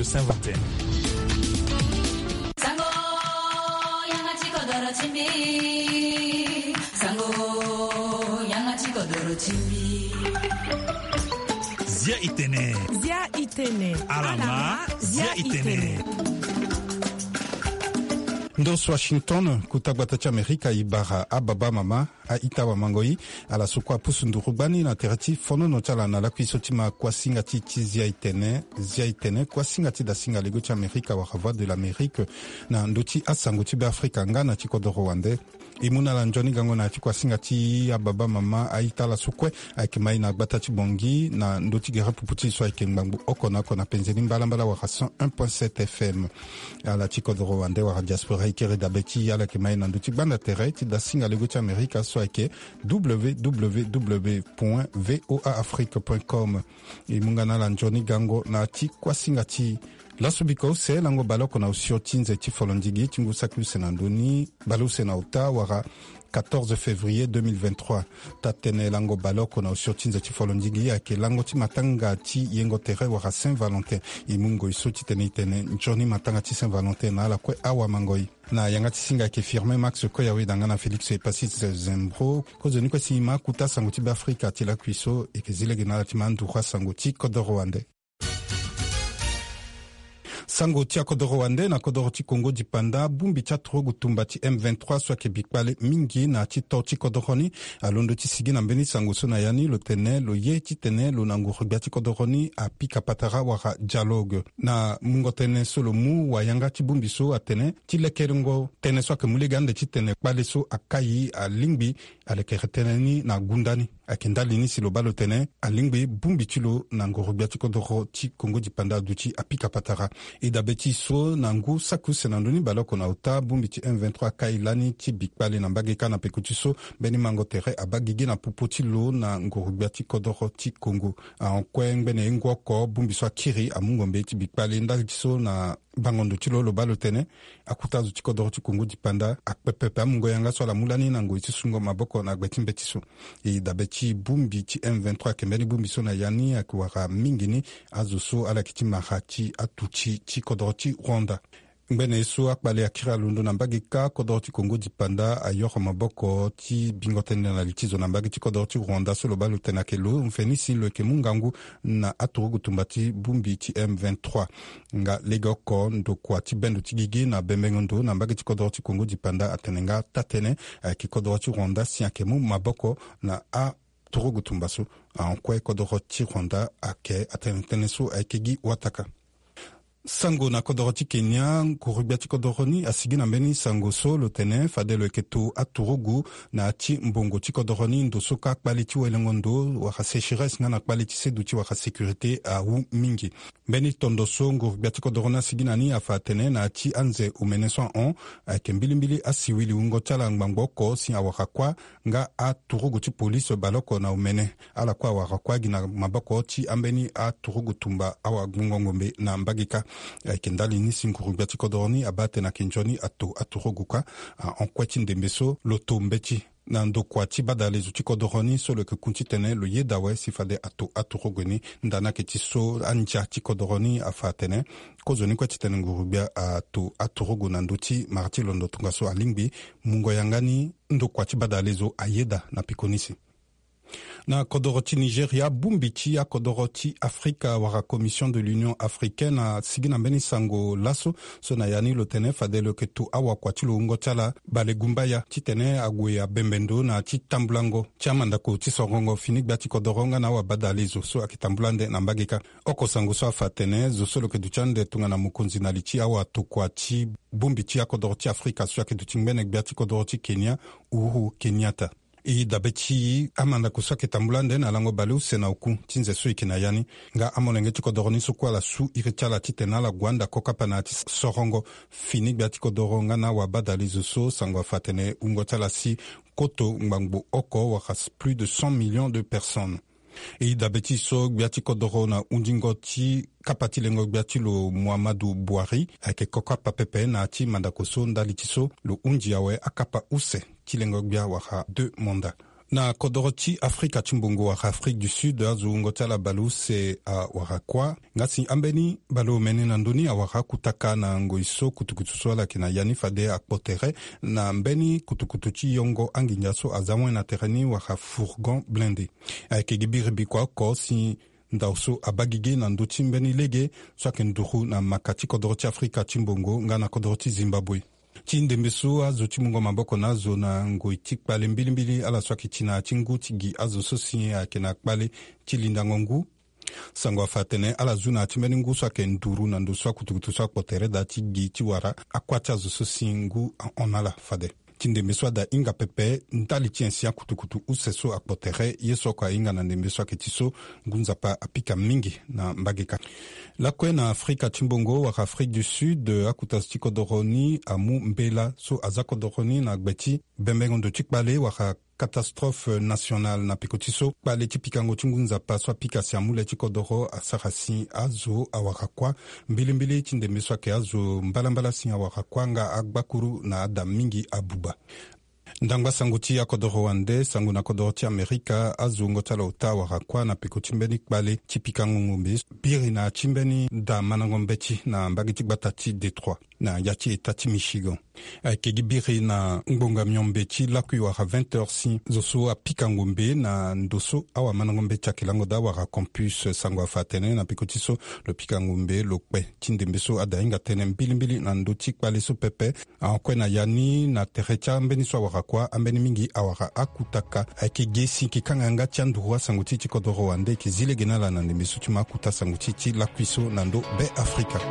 de Saint-Valentin. Zia itene. Alama, zia itene. Ndos Washington kutagbata cha Amerika ibara ababa mama a itawa mangoi ala sukwa pusundurubani na terati fono no chala na lakwisotima kwa singati zia itene kwa singati da singa lego cha Amerika wa voix de l'Amérique na nduti asanguti be Afrika ngana chikodo Rwanda imuna la njoni gango na kwa singati ababa mama a itala sukwe akimai na gbata chibongi na nduti gera puputi so ikengbangu okona kona penzeni mbala wa 101.7 FM ala chikodo Rwanda wa diaspora ikere dabeti yala kimai na nduti banda tereti da singa lego cha Amerika so ake www.voaafrique.com imungana la njoni gango na ti kwa singati la subiko se lango baloko na usio tinze ti folondigi tingu saku senandoni balose na uta wara 14 février 2023 tatene lango baloko na usio tinze ti folondigi yake lango ti matanga ti yengo tere wara Saint-Valentin imungo iso ti tene njoni matanga ti Saint-Valentin na ala kwe awa mangoi na yanga tisinga ke firme Max Koyawe dangana Felix Epasis Zembro kozoni kwa sima kuta sanguti ba Afrika ti la kuiso e ke zile gena ti mandu kwa sanguti kodo Rwanda sango tia kodoro Rwanda na kodoro ti Congo di panda bumbi tia trogu tumba ti M23 swa ke bikpale mingi na ti to ti kodoroni alondo ti sigi na mbeni sango so na yani lo tene lo ye ti tene lo nango rubia ti kodoroni a pika patara wara dialogue na mungo tene solo mu wa yanga ti bumbi so atene ti lekerengo tene swa ke mulegande ti tene kpale so akayi a lingbi alekere tene ni na gundani akendali ni silo balo tene a lingbi bumbi ti lo nango rubia ti kodoro ti Congo di panda duti a pika patara idabeti so nangu saku senandoni baloko na uta bumbi ti M23 kailani ti bikpale na mbageka na pekuti so beni mango tere abagigi na pupoti lo na ngorubia ti kodoro ti Congo a kwen bene ngoko bumbi so akiri amungombe ti bikpale ndali ti so na bangondo ti lo balo tene akuta zu ti kodoro ti Congo di panda akpepepe amungo yanga so la mulani na ngoi ti sungo maboko na gbeti mbeti so idabeti bumbi ti M23 kembeni bumbi so na yani akwara mingini azo so ala kiti mahati atuchi ti kodoro ti Rwanda mbene so akpale akira lundo na mbagika kodoro ti Congo di panda ayoko maboko ti bingotene na litizo na mbagi ti kodoro ti Rwanda so lo balo tena ke lo mfenisi lo ke mungangu na aturugu tumbati bumbi ti M23 nga legoko ndo kwa ti bendo ti gigi na bembengondo na mbagi ti kodoro ti Congo di panda atenenga tatene ki kodoro ti Rwanda siake mu maboko na a turugu tumbaso a kwe kodoro ti Rwanda ake atenene so akegi wataka sango na kodoro ti Kenya kurubia ti kodoroni asigi na mbeni sango so lo tene fadelo keto aturugu na ti mbongo ti kodoroni ndo so ka kpali ti welengo ndo waka sécheresse nga na kpali ti sedu ti waka sécurité a wu mingi mbeni tondo so ngurubia ti kodoroni asigi na ni afa tene na ti anze umene so on ayeke mbilimbili asiwili ungo ti ala ngbangba oko si awaka kwa nga aturugu ti polisi baloko na umene ala kwa awaka kwa gi na maboko ti ambeni aturugu tumba awa gbungongombe na mbagika kendali ni singurubia ti kodoroni abate na kenjoni aturuguka en kweti ndembeso loto mbeti na ndokwa ti badale zu ti kodoroni so lo ke kunti tene lo ye dawe si fade aturuguni ndana ke ti so anja ti kodoroni afa tene kozoni kweti tene ngurubia aturugu na nduti marti londo tunga so alingbi mungo yangani ndokwa ti badale zo ayeda na pikonisi na kodoro ti Nigeria bumbi ti a kodoro ti Afrika wara Commission de l'Union africaine a sigi na mbeni sango laso so na yani lo tene fadelo ke tu awa kwa ti lo ungo ti ala bale gumbaya ti tene ague abembendo na ti tambulango ti amandako ti sorongo fini gbia ti kodoro nga na awa badale zo so ayeke tambulande na mbageka oko sango so afa tene zo so lo yeke duti ande tunga na mokonzi na li ti awa tokua ti bumbi ti a kodoro ti Afrika so ayeke duti ngbene gbia ti kodoro ti Kenya Uhuru Kenyatta i dabeti amanda kuswa ke tambulande na lango balu sena uku tinze so ikina yani nga amonenge ti kodoroni so kwa la su irichala ti tena la gwanda kokapa na ti sorongo fini gbia ti kodoro nga na wabadali zo so sango afatene ungo tala si koto ngbangbo oko waka plus de 100 millions de personnes e dabeti so gbia ti kodoro na undingo ti kapa ti lengo gbia ti lo Muhammadu Buhari ayeke kokapa pepe na ti mandako so ndali ti so lo undi awe akapa use ti lengo gbia waka 2 monda Na kodoro ti Afrika chimbungu wa Afrique du Sud azu ngotala balu se a warakwa ngasi ambeni balu meni na nduni a warakutaka na ngoiso kutukutuswala kina yani fade akpotere na mbeni kutukutuchi yongo anginyaso azamwe na tereni waka fourgon blindé kegibiri bikwa ko si ndauso abagige na nduti mbeni lege swake nduru na makati kodoro ti Afrika chimbungu nga na kodoro ti Zimbabwe chindembeso azo chimungo maboko nazo na ngoi tikpale mbilimbili ala swaki china chingu tigi azo sosi akena kpale chilinda ngongu sango afatene ala zuna chimbeni ngu swake nduru na ndo swaku tukutu swak potere da tigi chiwara akwati azo sosi ngu onala fade chindembeso da inga pepe ntali chiensia kutukutu useso akpotere yeso kwa inga na ndembeso aketiso ngunzapa apika mingi na mbageka lakwe na Afrika chimbongo waka Afrique du Sud akutas chikodoroni amu mbela so azakodoroni na gbeti bembengondo chikbale waka catastrophe nationale na pikotiso pale chipikango chungunza paswa pika siamule chikodoro asarasi azo awakakwa mbilimbili chindemeswa ke azo mbalambala si awakakwa nga agbakuru na adam mingi abuba ndangwa sanguti ya kodoro wande sangu na kodoro ti Amerika azu ngotala uta warakwa na piko chimbeni kbale chipika ngumbi biri na chimbeni da manangombechi na mbagiti batati Detroit na yachi etati Michigan kegi biri na ngbonga myombechi lakui waka 20h si zoso a pika ngumbi na ndoso awa manangombechi akilango da waka campus sangu afatene na piko tiso lo pika ngumbi lo kwe chindembeso ada inga tene mbilimbili na ndoti kbale so pepe kwe na yani na terecha mbeni so waka kwa ambeni mingi awara akutaka akegesi kikanganga tiandurwa sanguti chikodoro wande kizile genala na ndembeso chuma akuta sanguti chi la kuiso nando be Afrika.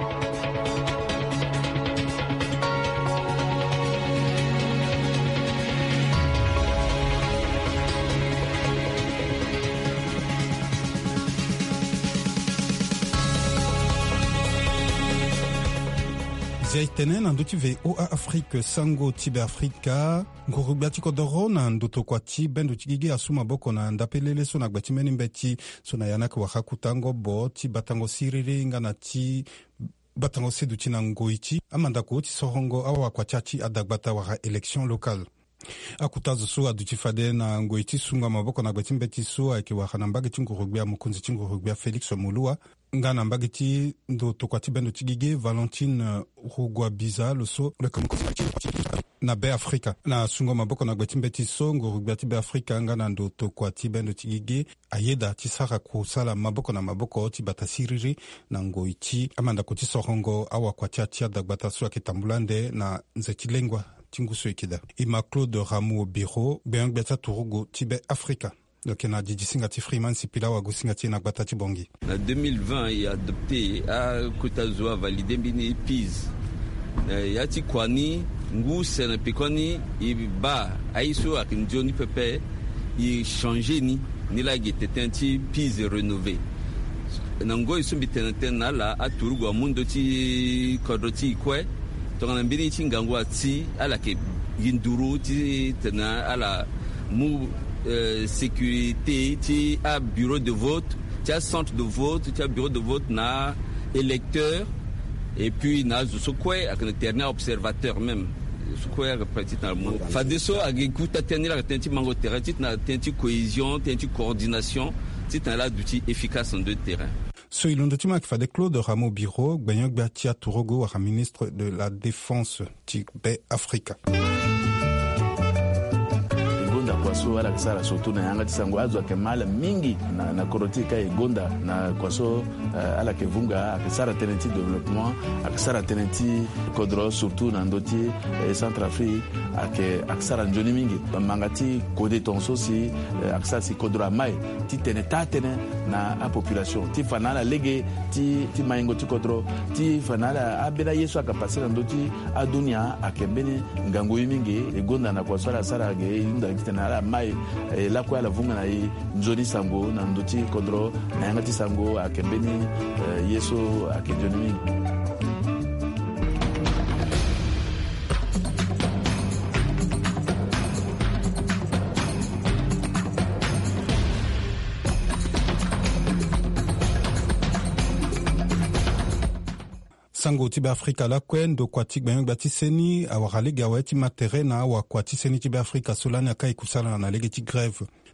Zaitene na nduti VOA Afrique sango tibe Afrika ngurubia chikodoro na nduto kwa ti bendu chigige asuma boko na ndapelele so na gbati meni mbeti so na yanaka wakakutango bo ti batango siriri nga na ti batango sedu china ngoichi amandako ti sohongo awa kwa chachi adagbata waka election locale akutazo so aduchi fade na ngoichi sunga maboko na gbati mbeti so ake waka na mbagi ngurubia mukunzi ngurubia Felix Mulua nga na mbagiti ndo tokwati bendo tigige Valentine Rugwabiza loso na be Afrika na sungo maboko na gbati mbeti so ngurubati be Afrika nga na ndo tokwati bendo tigige ayeda tisara kusala maboko na maboko ti batasiriri na ngoichi amanda kuti sorongo awa kwa tia dagbata so akitambulande na nzetilengwa tinguso ikida ima Claude Rameau Biro ben gbata turugo tibe Afrika. Donc, il y a des singati Freeman, si pila ou singati na batati bongi. En 2020, il a adopté à Kotazoa validé bini PIS. Yati kwani ngu sena pekoni iba aiso akinjoni pepe i changer ni la getetenti PIS renouvelé. Nango isumbi tenatena la aturugo mundo ti kodoti kwe. Tongana mbini ti ngangwa ti ala ke yinduru ti tena ala mu sécurité, tu as bureau de vote, tu as centre de vote, tu as bureau de vote, na électeur et puis na zosokwe avec le dernier observateur même. Zosokwe représente dans le monde. Fadeso agikuta tenir la tenti mango terrain, na tenti cohésion, tenti coordination, c'est un là d'outils efficaces en deux terrains. So ilondotima kifade Claude Rameau Biro, Gbenyog Batia Turogo, ministre de la Défense Tikbe Afrika. Kwaso ala kisara sotu na yanga tisango azo kemala mingi na korotika egonda na kwaso ala kevunga akisara tenenti développement akisara tenenti kodro surtout na ndoti Centrafrique akisara njoni mingi mangati kode tonso si akisara si kodro mai ti tenetane na a population ti fanala lege ti maingo ti kodro ti fanala abela yesu akapasira ndoti adunia akembeni ngango mingi egonda na kwaso ala sara ge inda na mai la kwa la vunga na njoni sango na ndoti kodro na yangati sango akembeni yeso akenjoni. sango tibe Afrika la kwendo kwa tigbe batiseni awakale gaweti matere na awa kwa tiseni tibe Afrika solani akai kusala na lege ti grève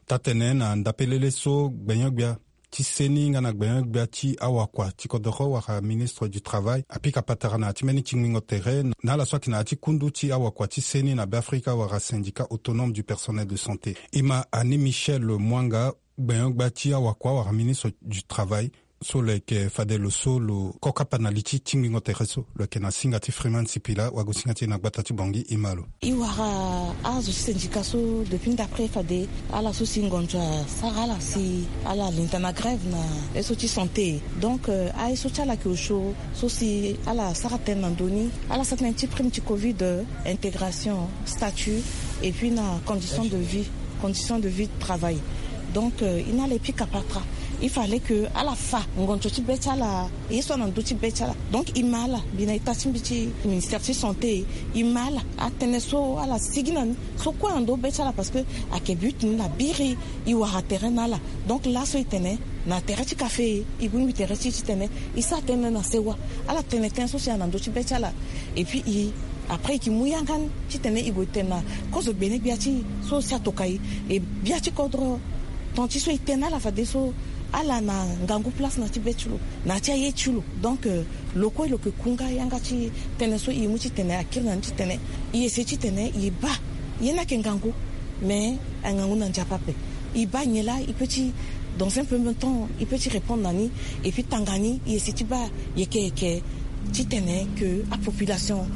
tatene na ndapelele so gbenyogbia ti seni nga na gbenyogbia ti awakua ti kodoro waka ministre du travail apika patara na ti meni ti ngmingo tere na ala so ayeke na ti kundu ti awakua ti seni na beafrika waka syndicat autonome du personnel de santé e ma ani Michel Mwanga gbenyogbia ti awakua waka ministre du travail so le ke fade lo so lo koka panaliti tingingo tereso le ke na singa ti Freeman Sipila wago singa ti na gbata ti bongi imalo iwara azo syndicat so depuis d'après fade ala so singonja sarala si ala lintana grève na eso ti santé donc a eso chala ke show so si ala saraten nandoni ala satnen ti prime ti covid intégration statut et puis na condition de vie de travail donc il n'a les pics à patra. Il fallait que à la fin on ti betala et soit dans d'autres betala donc il mala bina itatim biti ministère de santé il mala ateneso à la signan so quoi ando betala parce que à quel but na biri i wara terrain là donc là so itene na terrain ti café i bungi terrain ti tene i sa tene na sewa à la tene ten so dans d'autres betala et puis après qui mouyangan ti tene i gotena cause bene biati so sa tokai et biati kodro tant ti so itena la fa deso ala na ngangu place na ti bechulo na ti aye chulo donc loko lo ke kunga yanga ti tene so i muti tene akirna ti tene i ese ti tene i ba yena ke ngangu mais ngangu na njapape i ba nyela i petit dans un peu de temps il peut y répondre nani et puis tangani i ese ti ba yeke ti tene que a population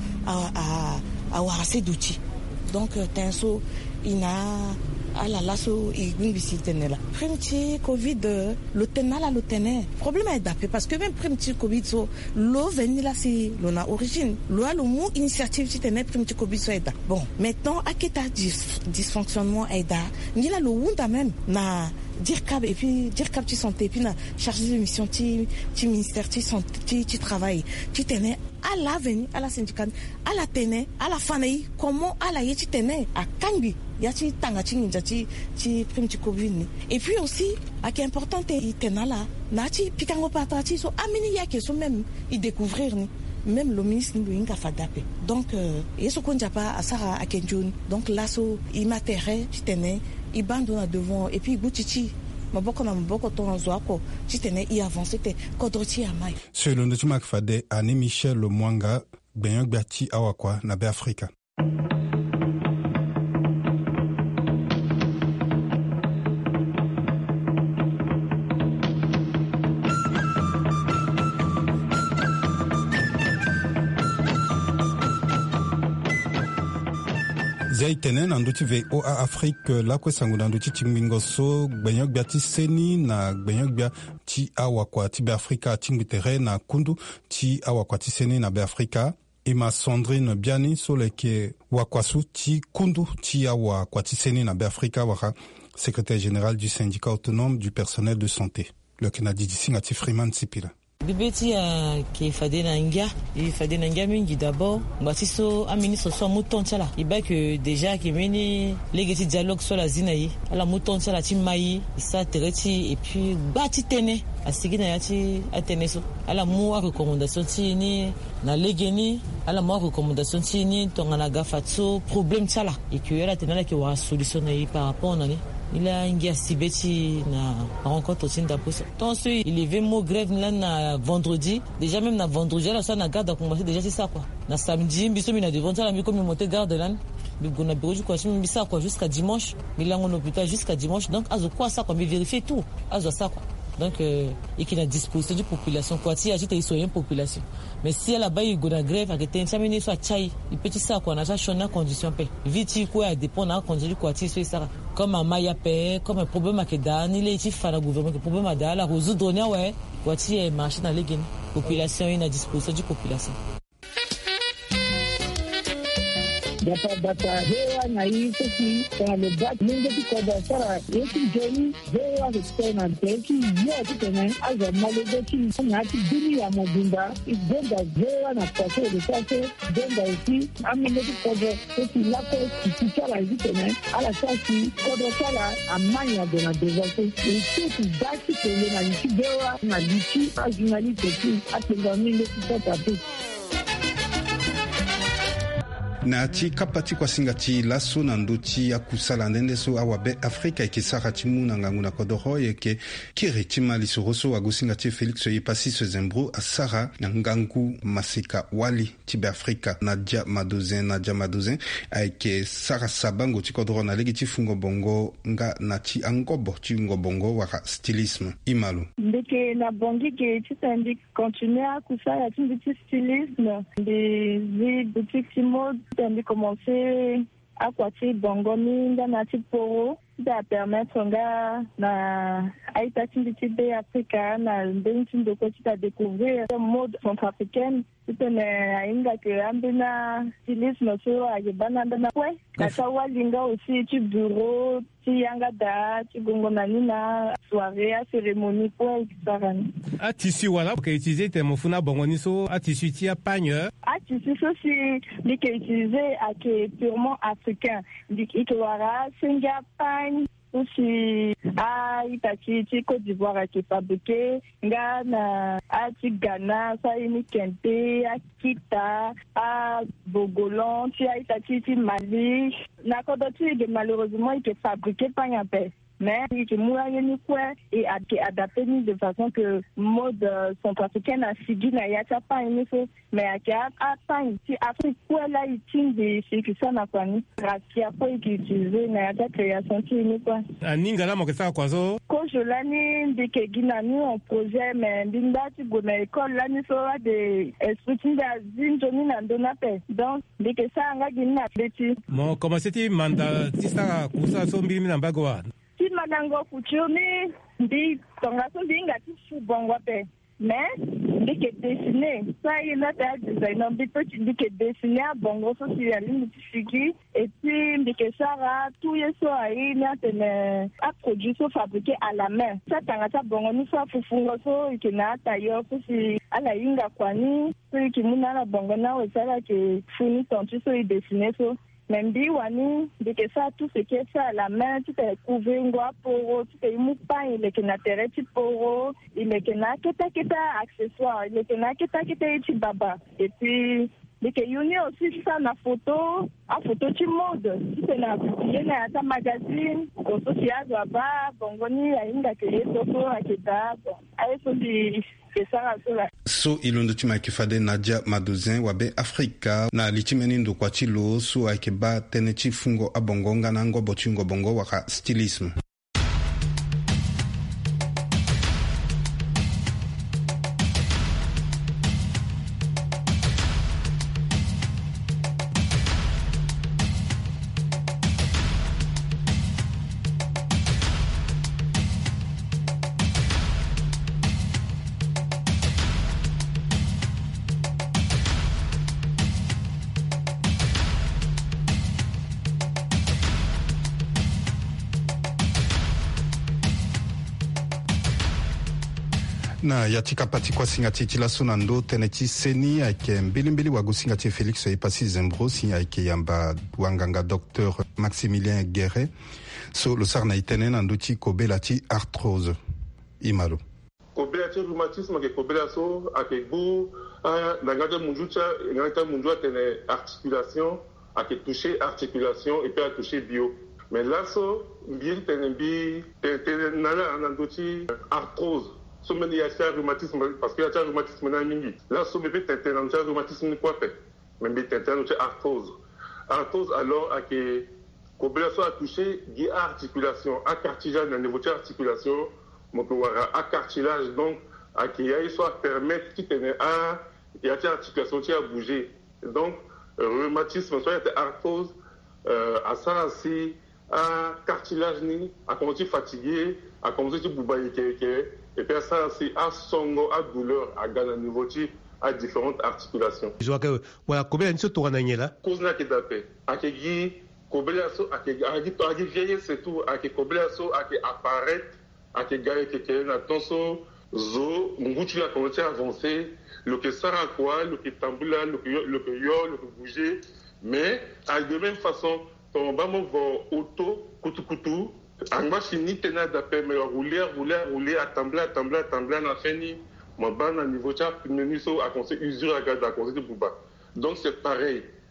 a warase d'outils donc tenso ina ala lasso et bingbisi tenela primti covid le tenait problème est d'appel parce que même primti covid so lo veni là c'est l'on a origine lo a le mot initiative ti tenait primti covid so aida bon maintenant aketa dysfonctionnement aida ni là le wunda même na DIRCAB et puis DIRCAB ti santé et puis na chargé de mission ti ministère ti santé ti travail ti tenait à la veni à la syndicat à la tenait à la fanai comment à la yeti tenait à kangi yati tanga ti nja ti prime ti covid ni et puis aussi à qui important te tenala na ti pikango patati so amini yake so même i découvrir ni même le ministre nous inga fadape donc yeso konja pa asara akenjun donc là so i matéré ti tenait i bando na devant et puis gutiti maboko na maboko to nzwako ti tene i avancer te kodroti ya mai selon le tumak fade ani Michel Mwanga gbenyogbia ti awakua na beafrika zaitene na nduti VOA Afrique la kwesangu na nduti tingbingo so gbenyogbia ti seni na gbenyogbia ti awakua ti beafrika tingbitere na kundu ti awakua ti seni na beafrika ima Sandrine Biani so leke wakwasu ti kundu ti awakua ti seni na beafrika waka secrétaire général du syndicat autonome du personnel de santé le Canadi disinga ti Freeman Sipila bibeti ki fade na ngia mingi d'abord ngati so a ministre so mouton tala il ba que déjà ki meni legeti dialogue so la zinayi ala mouton tala ti mai isa tereti et puis bati tene asigina yati atene so ala mo recommandation ti ni na legeni ala mo recommandation ti ni tongana gafatso problème tala et que ala tenala ki wa solution na par rapport na ni il a ingia sibeti na rencontre aussi d'aposa donc il est venu grève là na vendredi déjà même na vendredi là ça na garde a commencé déjà c'est ça quoi na samedi biso mina devant ça la mi comme monter garde là bigona bureau quoi mi ça quoi jusqu'à dimanche milango no hôpital jusqu'à dimanche donc azo quoi ça quoi mais vérifier tout azo ça quoi donc et qu'il a disposition de population quoi si agite ils sont une population mais si elle a ba il gona grève avec ten samedi soit chai il petit ça quoi na ça chona condition paix viti quoi dépend na condition quoi si c'est ça comme un maya paix comme un problème que dan il est fa la gouvernement que problème à la résoudre ouais quoi si marché dans les gains population une à disposition de population data hewa na hii sisi kwa lebaki mingi kwa dasara yetu jeni hewa kutena teki yote tena aza malegeti na dini ya mobimba ibenda hewa na kwaso de kwaso benda usi amingeti kwa sisi lako kichara hivi tena ala sasi kwa sala amanya de na devaso usiku basi tele na hewa na lichi ajunali teki atenga mingi kwa tatu na ti kapa ti kuasinga ti laso na ndö ti akusala ndende so awabe afrika yeke sara ti mu na ngangu na kodro yeke kiri ti ma lisoro so agosinga ti félix ye pasi so zembro asara na ngangu masika wali ti be afrika nadia madozin ayeke sara sabango ti kodro na legi ti fungo bongo nga na ti angobo ti ngobongo wara stylisme imalo ndeke na bongi ke ti tandi continue akusala ti mbi ti stylisme des boutiques ti mode tandi commencer akua ti bongo ni nga na ti poro ti permettre nga na aita ti mbi ti be afrika na mbeni ti ndoko ti découvrir mode centrafricaine ti tene ahinga yeke ambeni stylisme so ayeke ba na ambeni akue na ti awalinga aussi ti bureau ti yanga da ti gongo na ni na soirée a cérémonie kue yeke sara ni atissu wala yeke utiliser tene mo fû na bongo ni so atissu ti apagne atissu so si mbi yeke utiliser ayeke purement africain mbi yeke wara asenge apagne aussi aita ti Côte d'Ivoire ayeke fabriqué nga na ti Ghana so aini kente akita abogolan ti aita ti Mali na kodro ti yeke malheureusement yeke fabriqué pagne ape mais yeke mu aye ni kue et ayeke adapté ni de façon que mode centrafricaine asigi na ya ti apagne ni so mais ayeke apagne ti afrique kue la e ti mbi si yeke sara na kua ni raci akue yeke utiliser na ya ti acréation ti ni kue aninga la mo yeke sara kua so kozo lani mbi yeke gi na ni en projet mais mbi nda ti gue na école lani so ade esprit ti mbi azi nzoni na ndöni ape donc mbi yeke sara nga gi ni na mbe ti mo commencé ti manda ti sara kusala so mbiri mi na mbage wa ti mandango couture ni mbi tonga so mbi hinga ti fu bongo ape mais mbi yeke dessiner so aye na ta designer mbi peut mbi yeke dessiner abongo so si ali mbi ti figi et puis mbi yeke sara tout ye so aye ni atene aproduit so fabriqué à la main so atanga ti abongo ni so afufungo so yeke na atailleur so si ala hinga kua ni so yeke mu na ala bongo ni awe so ala yeke fu ni tontu so e dessiner so mais mbi wani mbi yeke sara tout ce qui est fait à la main ti tene couver ngo aporo ti tene mu pagne e leke na tere ti poro e leke na aketa accessoire e leke na aketa ye ti baba et puis mbi yeke uni aussi ti sara na photo aphoto ti mode ti tene apublie na ya ti amagazine so si azo aba bongo ni ahinga yeke ye so so ayeke da bon aye so mbi so i londo ti ma yeke fade nadia madozin wabe afrika na li ti mbeni ndokua ti lo so ayeke ba tënë ti fungo abongo nga na ngobo ti ngobongo waka stylisme na ya ti kapa ti kuasinga ti laso na ndö tënë ti seni ayeke mbilimbili wagosinga ti félix ye pasi zembro si ayeke yamba wanganga docteur maximilien guéret so lo sara na e tënë na ndö ti kobela ti arthrose i malo kobela ti rhumatisme ayeke kobela so ayeke gbu na nga ti munzu atene articulation ayeke touché articulation et puis atouché bio mais laso mbi tene mbi tene na la na ndö ti arthrose so meni ya ti rhumatisme parce que ya ti rhumatisme na mingi là so mbi tene na ti rhumatisme ni kue ape mais mbi tene na ti arthrose alors ayeke kobela so atouché gi articulation acartilage na niveau ti articulation mo yeke wara acartilage donc ayeke ya ye so apermettre ti tene ya ti articulation ti abouger donc rhumatisme so ya ti arthrose asara si acartilage ni akomo ti fatigué akomo ti buba yeke et puis ça c'est asongo a douleur à gana niveau ti à différentes articulations je vois que voilà kobela ni so tongana nye la cause na ke dape akegi kobela so akegi vieillir c'est tout akegi kobela so akegi apparaître akegi ga yeke na tonso zo nguti la komo ti avancer lo ke sara quoi lo ke tambula lo ke bouger mais de même façon ton ba mo vo auto kutu angba fini tena d'appel mais rouler attembler na fini mo ba na niveau cha menu so a conseil usure à gada conseil de buba donc c'est pareil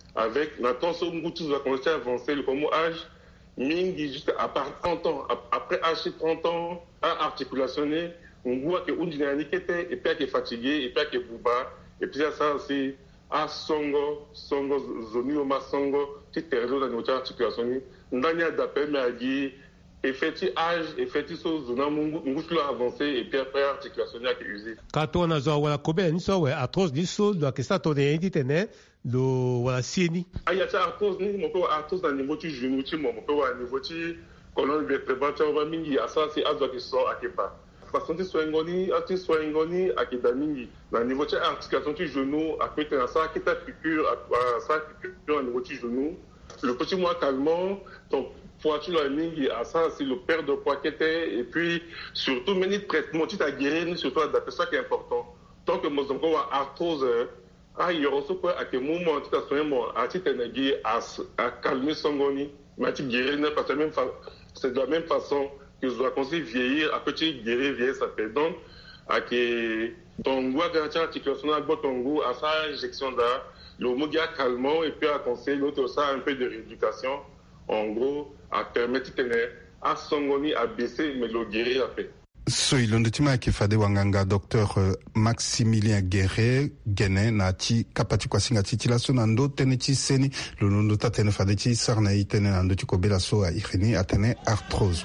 avec maintenant ce Ngouti va commencer à avancer le comme âge mingi juste à part 30 ans après âge 30 ans à articulationner Ngouti que undinani kete et puis qui est fatigué et puis qui est bouba et puis ça c'est à songo zoni o masongo ti terzo dans notre articulation ndani adapé mais a dit effectif âge effectif so zona Ngouti l'a avancé et puis après articulation a usé kato na zo wala kobe ni so we atroce ni so do ke sa to de itene do wala sieni aya ta arthrose ni mo ko arthrose na niveau ti genou ti mo ko wa niveau ti colonne vertébrale ti va mingi asa c'est azo ki so akepa façon ti soingoni akeda mingi na niveau ti articulation ti genou akete na sa ki ta piqûre ça piqûre au niveau ti genou le petit mois calmant donc poitrine mingi ça c'est le perte de poids qui était et puis surtout meni traitement ti ta guérir surtout adapter ça qui est important tant que mo zongo wa arthrose il y a aussi quoi à quel moment tu as soigné moi à ti tenegi à calmer son goni mais tu guérir n'est pas la même c'est de la même façon que je dois conseiller vieillir à petit guérir vieillir ça fait donc à que ton goût garantir articulation à ton goût à sa injection là le mogia calmant et puis à conseiller l'autre ça un peu de rééducation en gros à permettre à son goni à baisser mais le guérir après. So ilondo tima kifade wanganga Dr Maximilien Guerre gene na ti kapati kwa singa titila so nando tene ti seni londo tatene fade ti sarna itene nando ti kobela so a ikhini atene arthrose.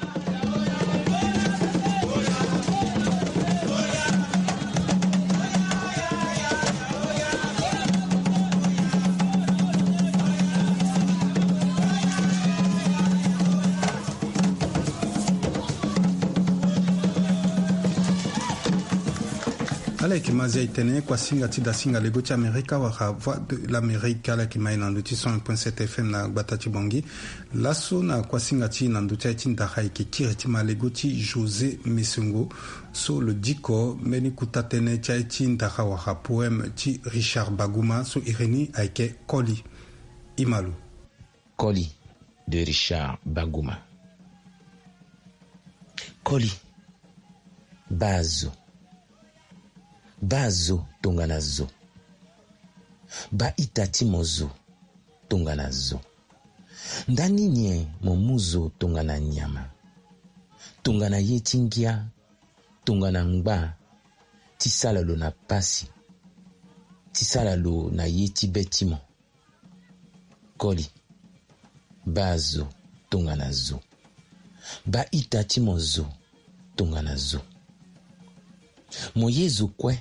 ala kimazia itene kwa singa ti da singa lego ti Amerika waka voix de l'Amérique ala ki mai nando ti 101.7 FM na gbata ti bongi laso na kwa singa ti nando ti ti ndaha ki kiri ti ma lego ti José Mesongo so le diko meni kuta tene ti ndaha waka poème ti Richard Baguma so ireni aike Koli Imalu Koli de Richard Baguma. Koli bazo tongana zo ba itati mozo tongana zo ndani nye momuzo tongana nyama tongana yetingia tongana ngba tisala lo na pasi tisala lo na yeti betimo Koli bazo tongana zo ba itati mozo tongana zo moyezo kwe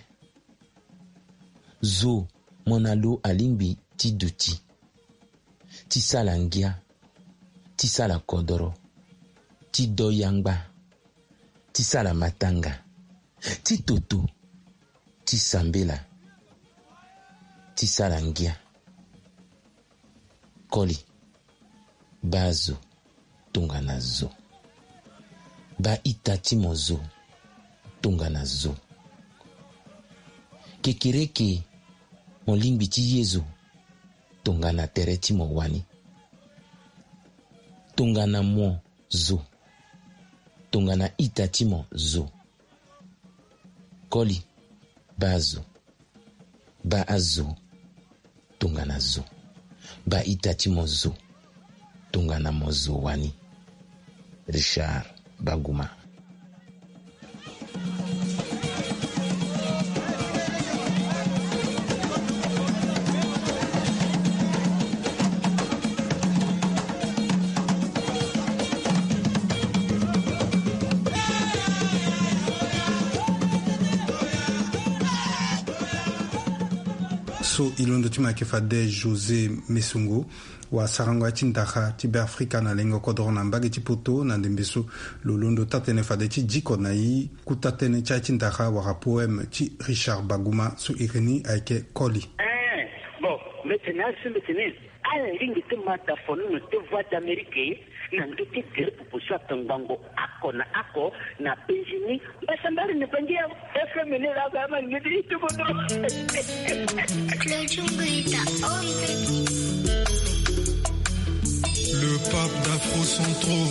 zo monalo alimbi ti duti ti sala ngia ti sala kodoro ti doyangba ti sala matanga ti toto ti sambela ti sala ngia Koli bazo tongana zo ba itati mozo tongana zo kekereke molimbi ti yezo tongana tere ti mo wani tongana mo zo tongana ita ti mo zo Koli bazo ba azo tongana zo ba ita ti mo zo tongana mo zo wani Richard Baguma. so ilondo ti ma yeke fade José Mesongo wa sarango ya ti ndaha ti be afrika na lenge kodro na mbage ti poto na ndembe so lo londo tatene fade ti diko na ye kuta tënë ti ti ndaha wara poème ti Richard Baguma so ireni ayeke Koli. Bon, maintenant ala lingi te mata fono te voix d'Amérique na ndote te proposition tangango ako na Benjini basambali ne pangia FM ne la kama ngidi tu bono le pape d'Afro Centro.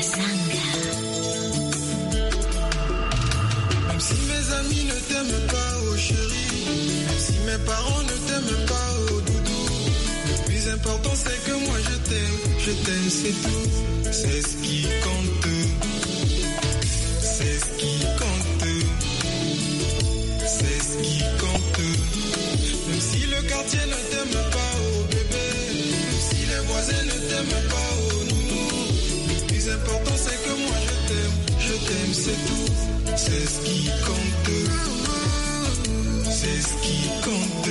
Même si mes amis ne t'aiment pas, oh chérie, même si mes parents ne t'aiment pas, oh doudou, je t'aime, c'est tout. C'est ce qui compte. C'est ce qui compte. C'est ce qui compte. Même si le quartier ne t'aime pas, oh bébé. Même si les voisins ne t'aiment pas, oh nounou. Le plus important c'est que moi je t'aime, c'est tout. C'est ce qui compte. C'est ce qui compte.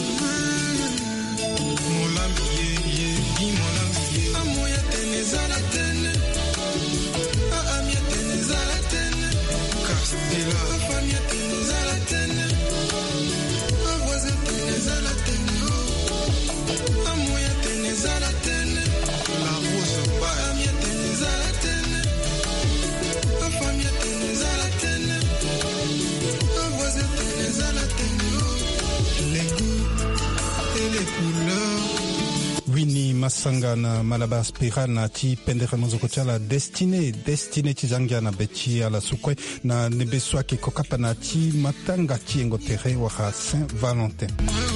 Mon lami, mon lami. Amoya tenez à la tenne. Amia tenez à la tenne. Castella. Famia tenez à la tenne. Voisin tenez à la tenne. Amoya tenez à la tenne. La rose ba. Amia tenez à la tenne. Famia tenez à la tenne. Voisin tenez à la tenne. Les goûts et les couleurs. Winnie Masanga na Malabar Spiral na ti pendere mozoko la Destiné tizangia na beti ala sukwe na nebeswa ke kokapa na ti matanga ti engotere waka Saint-Valentin.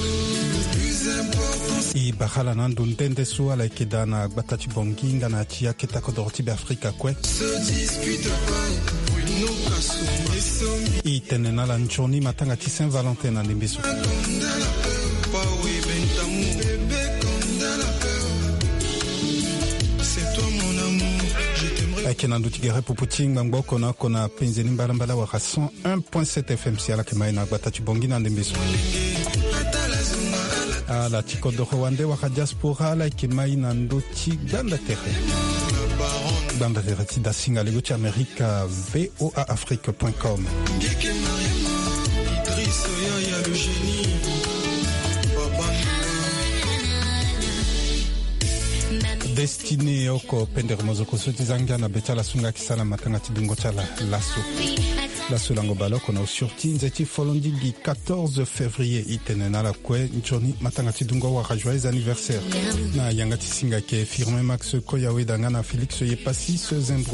I bahala na ndundende su ala ikeda na batati bonginga na ti aketa kodoroti be Afrika kwe. I tenena la njoni matanga ti Saint-Valentin na nembesu. Akena ndutigere puputing bango kona penzeni mbala wa 101.7 FM si ala kemai na batati bongina ndembeso. Ala tikodoro wande wa diaspora ala kemai na ndoti ganda tere ti da singa lego ti Amerika voaafrique.com. Destiné oko pendere mozoko soti zanga na betala sunga kisana matanga tidungo chala lasso lango baloko na surti nzeti folondi di 14 février itenena la kwe njoni matanga tidungo wa joyeux anniversaire na yanga tisinga ke firme Max Koyawe danga na Félix Yepasi ce zembro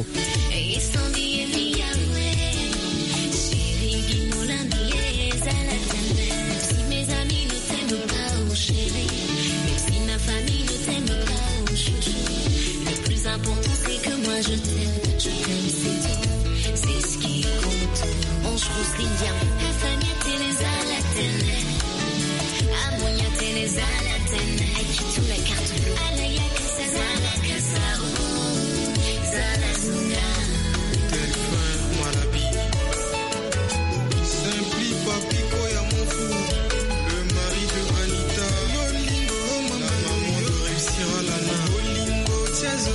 je t'aime, c'est tout, c'est ce qui compte. On chose bien, la famille télé à la télé, Amonia télé à la télé, avec tout la carte bleue, Alaya Kasa, Zala Kasa, Zala Zunga. Tel fin, moi la vie. Simpli Papico ya mon fou, le mari de Anita. Bolingo, la maman de réussir à la na. Bolingo, tiens,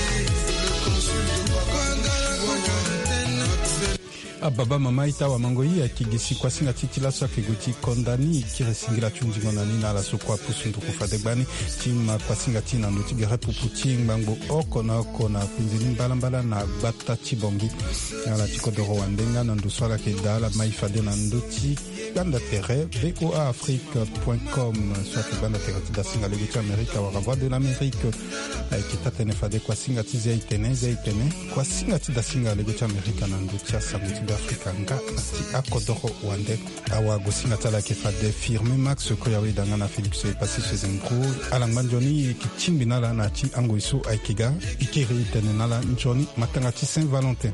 baba mama ita wa mangoi akigisi kwa singa titila so akiguti kondani kire singila chunjingo na nina la sokwa pusundu kufadegbani tima kwa singa tina notigere puputi mbango oko na pinzini mbala na bata chibongi ala tikodoro wandenga na nduswala ke dala maifade na ndoti banda terre voaafrique.com soit que banda terre da singa lego ti Amerika wa voix de l'Amérique kita tene fade kwa singa tizi itene kwa singa ti da singa lego ti Amerika na ndoti asamuti d'Afrique nga ati akodoro wande awa gosinga tala ke fade firme Max Koyawe danga na Félix Yepasi ce zembro alangba njoni kitimbi nala na ti ango iso aikiga ikeri tene nala njoni matanga ti Saint-Valentin.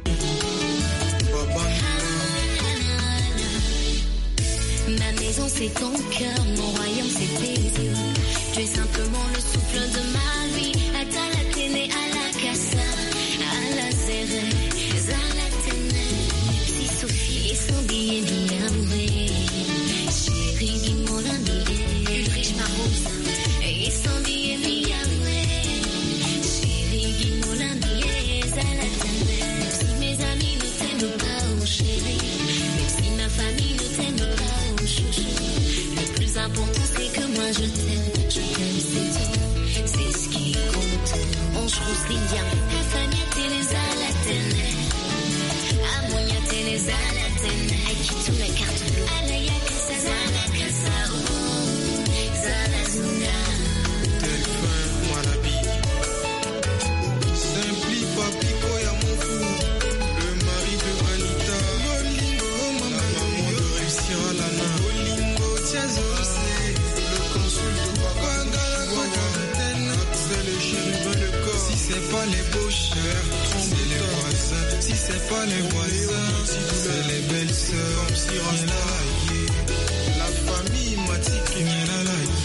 Ma maison c'est ton cœur, mon royaume c'est tes yeux. Tu es simplement le souffle de ma vie. Ata la tene à la casa, à la zere, à la tene. Si Sophie et son billet d'Yamé, chérie dis-moi la billet. Ulrich Marosa et son billet d'Yamé, chérie dis-moi la billet, à la tene. Si mes amis ne t'aiment pas, oh chérie, même si ma famille ne t'aime pas. Le plus important c'est que moi je t'aime, c'est tout, c'est ce qui compte. On chose bien, la famille télé à la télé, Amonia télé à la télé, avec tout la carte bleue, Alaya Kasa, Zala Kasa, Zala Zunga. Tel fin, moi la vie. Simpli Papico ya mon fou, le mari de Anita. Bolingo, la maman de réussir à la na. Le consul de Papa, c'est le chérubin, le corps. Si pas les voisins, c'est les belles sœurs, la famille Matique.